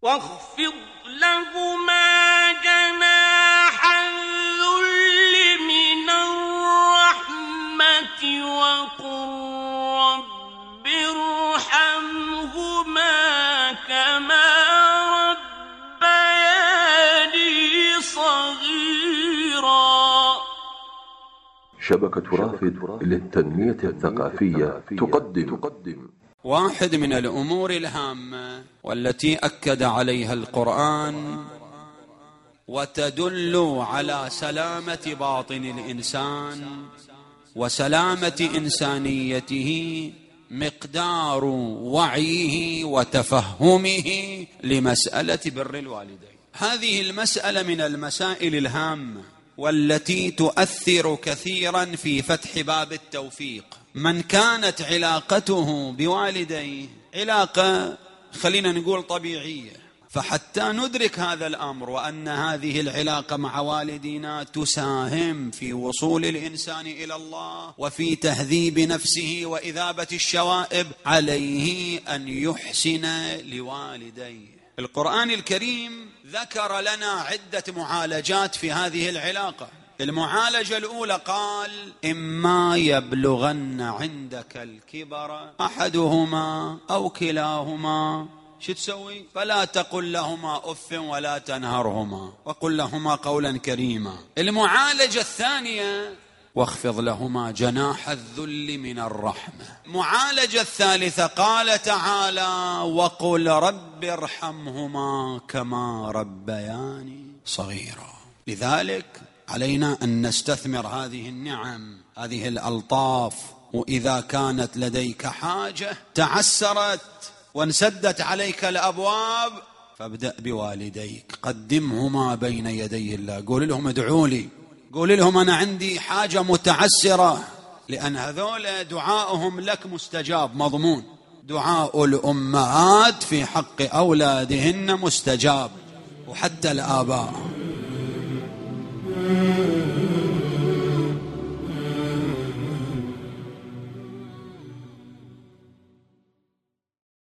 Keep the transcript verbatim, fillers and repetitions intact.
واخفض لهما جناح الذل من الرحمة وقل رب ارحمهما كما ربياني صغيرا. شبكة رافد للتنمية الثقافية تقدم واحد من الأمور الهامة والتي أكد عليها القرآن وتدل على سلامة باطن الإنسان وسلامة إنسانيته مقدار وعيه وتفهمه لمسألة بر الوالدين. هذه المسألة من المسائل الهامة والتي تؤثر كثيرا في فتح باب التوفيق. من كانت علاقته بوالديه علاقة خلينا نقول طبيعية، فحتى ندرك هذا الأمر وأن هذه العلاقة مع والدينا تساهم في وصول الإنسان إلى الله وفي تهذيب نفسه وإذابة الشوائب، عليه أن يحسن لوالديه. القرآن الكريم ذكر لنا عدة معالجات في هذه العلاقة. المعالجة الأولى قال: إما يبلغن عندك الكبر أحدهما أو كلاهما شو تسوي؟ فلا تقل لهما أف ولا تنهرهما وقل لهما قولا كريما. المعالجة الثانية: واخفض لهما جناح الذل من الرحمة. معالجة الثالثة قال تعالى: وقل رب ارحمهما كما ربياني صغيرا. لذلك علينا أن نستثمر هذه النعم، هذه الألطاف، وإذا كانت لديك حاجة تعسرت وانسدت عليك الأبواب فابدأ بوالديك، قدمهما بين يدي الله، قول لهم ادعوا لي، قول لهم أنا عندي حاجة متعسرة، لأن هذول دعاؤهم لك مستجاب مضمون. دعاء الأمهات في حق أولادهن مستجاب، وحتى الآباء.